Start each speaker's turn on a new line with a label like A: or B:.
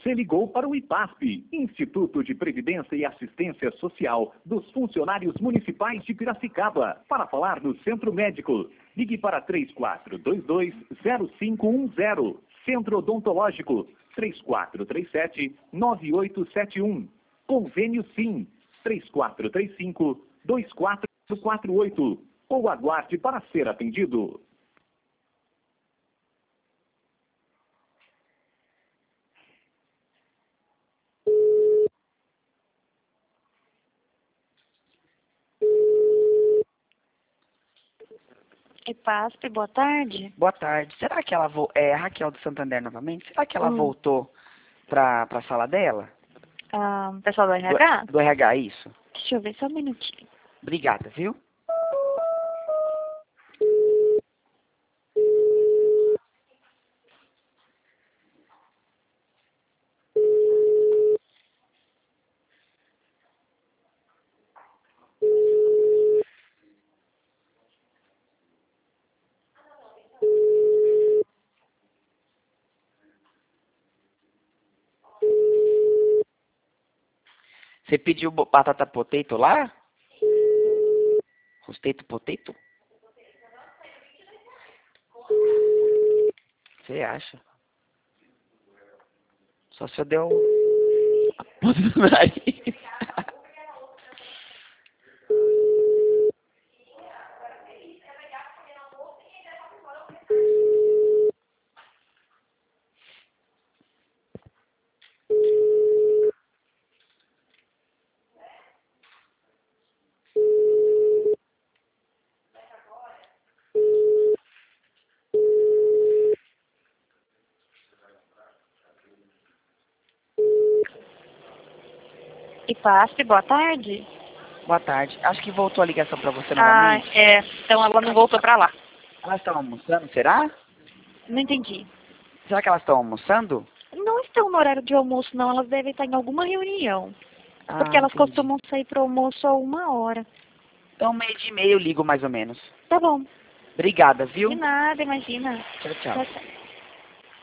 A: Você ligou para o IPASP, Instituto de Previdência e Assistência Social dos Funcionários Municipais de Piracicaba, para falar do Centro Médico. Ligue para 3422-0510. Centro Odontológico, 3437-9871. Convênio Sim, 3435-2448. Ou aguarde para ser atendido.
B: IPASP, boa tarde.
C: Boa tarde. Será que ela é a Raquel do Santander novamente? Será que ela voltou para a sala dela?
B: Pessoal do RH?
C: Do RH, isso.
B: Deixa eu ver só um minutinho.
C: Obrigada, viu? Você pediu batata potato lá? Rosteito potato? Você acha? Só se eu der um...
B: IPASP, boa tarde.
C: Boa tarde. Acho que voltou a ligação para você novamente.
B: Então ela não voltou pra lá.
C: Elas estão almoçando, será?
B: Não entendi.
C: Será que elas estão almoçando?
B: Não estão no horário de almoço, não. Elas devem estar em alguma reunião. Porque elas
C: Entendi.
B: costumam sair pro almoço a 1h.
C: Então, 12:30 eu ligo mais ou menos.
B: Tá bom.
C: Obrigada, viu?
B: De nada, imagina.
C: Tchau, tchau.
B: Tchau, tchau.